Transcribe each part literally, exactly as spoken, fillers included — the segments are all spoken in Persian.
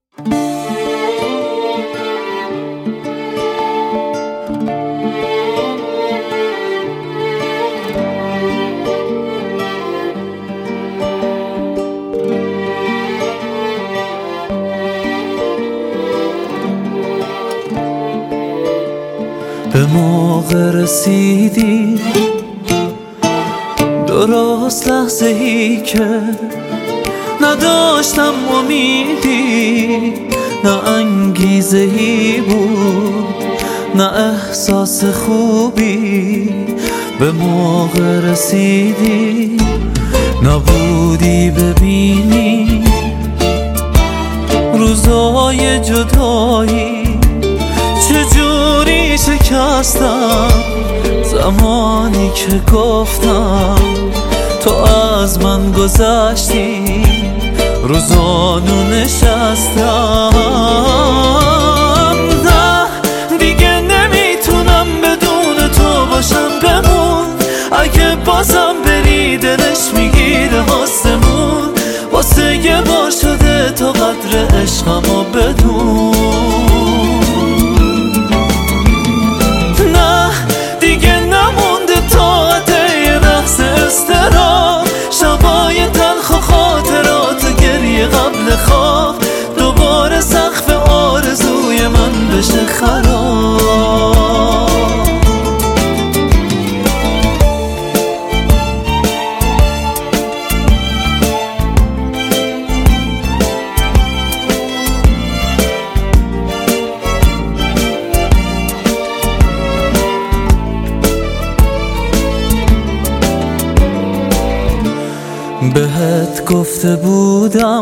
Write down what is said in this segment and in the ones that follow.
به موقع رسیدی، درست لحظه ای که نداشتم امیدی، نه انگیزه ای بود نه احساس خوبی. به موقع رسیدی، نبودی ببینی روزای جدایی چجوری شکستم. زمانی که گفتم تو از من گذشتی، روزانو نشستم. نه دیگه نمیتونم بدون تو باشم، بمون. اگه بازم بری دلش میگیره آسمون. واسه یه بار شده تا قدر عشقمو بدون. نه دیگه نمونده طاقت یه لحظه استراب، شبای تلخ و خاطرات و گریه قبل خواب، دوباره سقف آرزوی من بشه خراب. بهت گفته بودم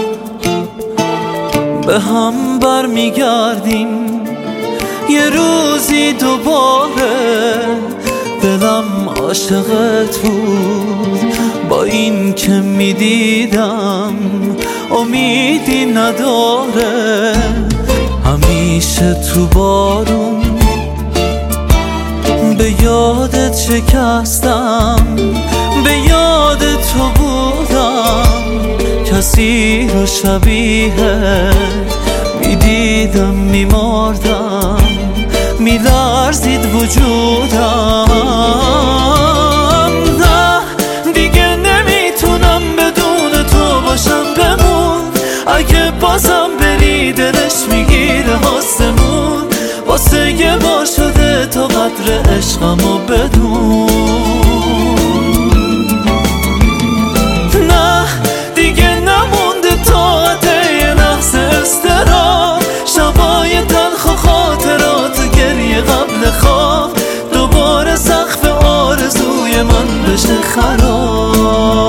به هم برمیگردیم یه روزی دوباره. دلم عاشقت بود با این که میدیدم امیدی نداره. همیشه تو بارون به یادت شکستم، به یاد تو بودم. کسی رو شبیهت میدیدم میمردم، میلرزید وجودم. نه دیگه نمیتونم بدون تو باشم، بمون. اگه بازم بری دلش میگیره آسمون. واسه یه بار شده تا قدر عشقمو بدون. نه دیگه نمونده طاقت یه لحظه استراب، شبای تلخ و خاطرات و گریه قبل خواب، دوباره سقف آرزوی من بشه خراب.